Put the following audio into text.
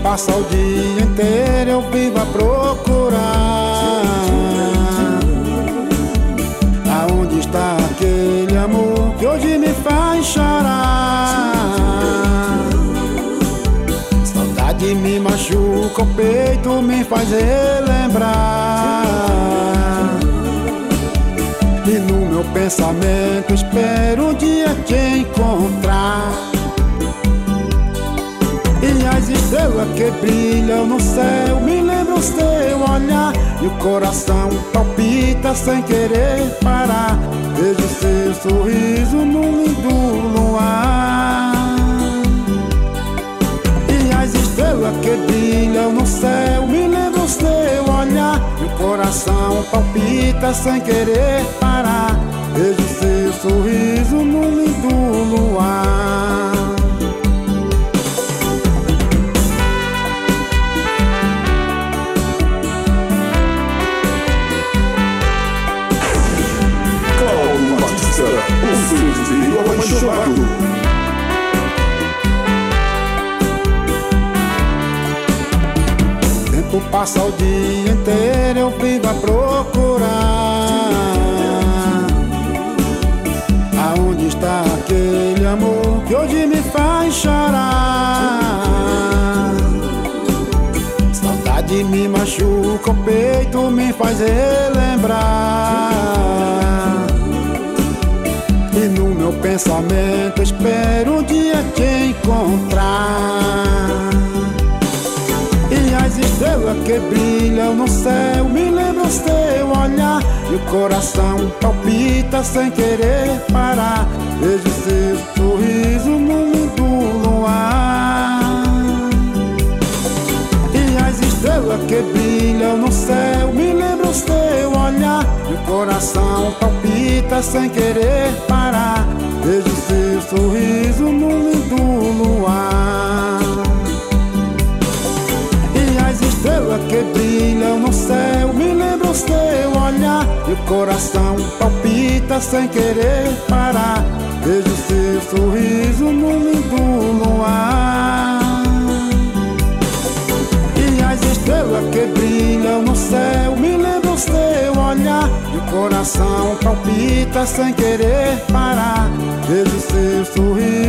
passa o dia inteiro eu vivo a procurar. Aonde está aquele amor que hoje me faz chorar? Saudade me machuca o peito, me faz relembrar. E no meu pensamento espero um dia te encontrar. E as estrelas que brilham no céu me lembram seu olhar. E o coração palpita sem querer parar. Vejo seu sorriso no lindo luar. E as estrelas que brilham no céu me lembram seu olhar. E o coração palpita sem querer parar. Vejo seu sorriso no lindo luar. O filho apaixonado. O tempo passa o dia inteiro eu vivo a procurar. Aonde está aquele amor que hoje me faz chorar? Saudade me machuca o peito, me faz relembrar. E no meu pensamento espero um dia te encontrar. E as estrelas que brilham no céu me lembram seu olhar. E o coração palpita sem querer parar. Vejo seu sorriso no lindo luar. E as estrelas que brilham no céu me lembram seu olhar. E o coração palpita sem querer parar. Vejo seu sorriso no lindo luar. E as estrelas que brilham no céu me lembram seu olhar. E o coração palpita sem querer parar. Vejo seu sorriso no lindo luar. E as estrelas que brilham no céu me lembram seu olhar. E o coração palpita sem querer parar. Vejo seu sorriso